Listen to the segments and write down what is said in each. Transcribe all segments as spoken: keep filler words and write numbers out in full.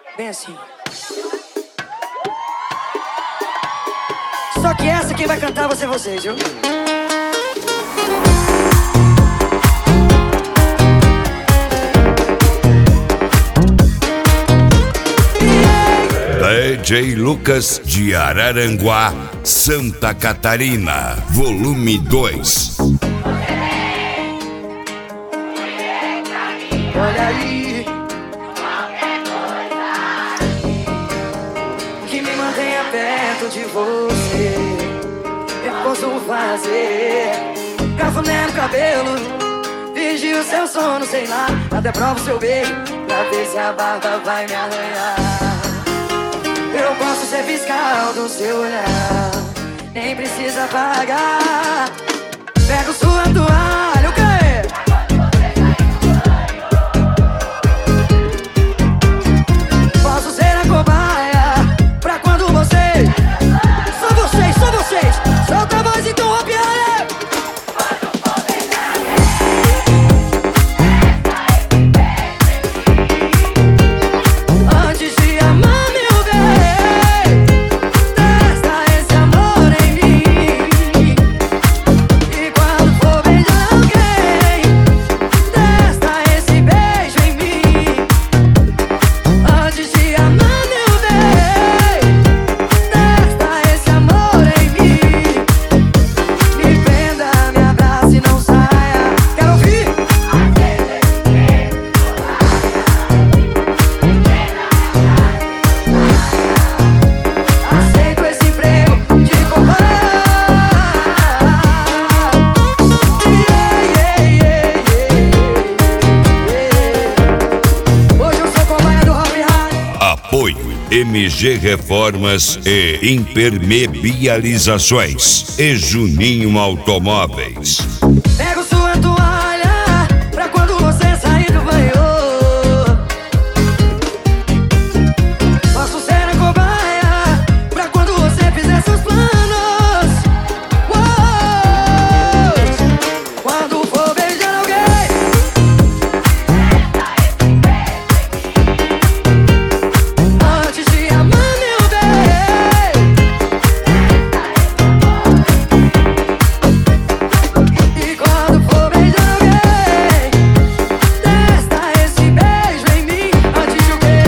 Bem assim. Só que essa quem vai cantar vai ser vocês, viu? D J Lucas de Araranguá, Santa Catarina, volume dois. Olha aí, que me mantenha perto de você. Eu posso fazer cafuné no cabelo, fingir o seu sono, sei lá. Até provo seu beijo, pra ver se a barba vai me arranhar. Eu posso ser fiscal do seu olhar, nem precisa pagar. Pego sua toalha, o quê? Posso ser a cobaia pra quando você... Só vocês, só vocês. Solta a voz, então a piada. M G Reformas e Impermeabilizações e Juninho Automóveis. Pego sua toalha pra quando você sair do banho. Posso ser a cobaia pra quando você fizer seus planos. Uou! Quando for beijar alguém, antes de amar meu bem. E quando for beijar alguém, testa esse beijo em mim. Antes de o quê?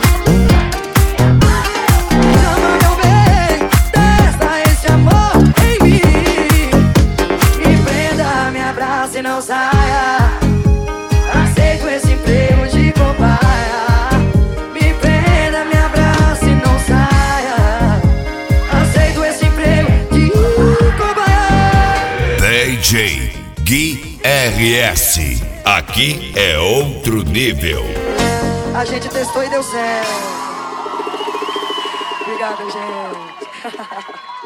Chama meu bem, testa esse amor em mim. Me prenda, me abraça e não saia. Aceito esse emprego de cobaia. Me prenda, me abraça e não saia. Aceito esse emprego de cobaia. D J Gui R S. Aqui é outro nível. A gente testou e deu certo. Obrigado, gente.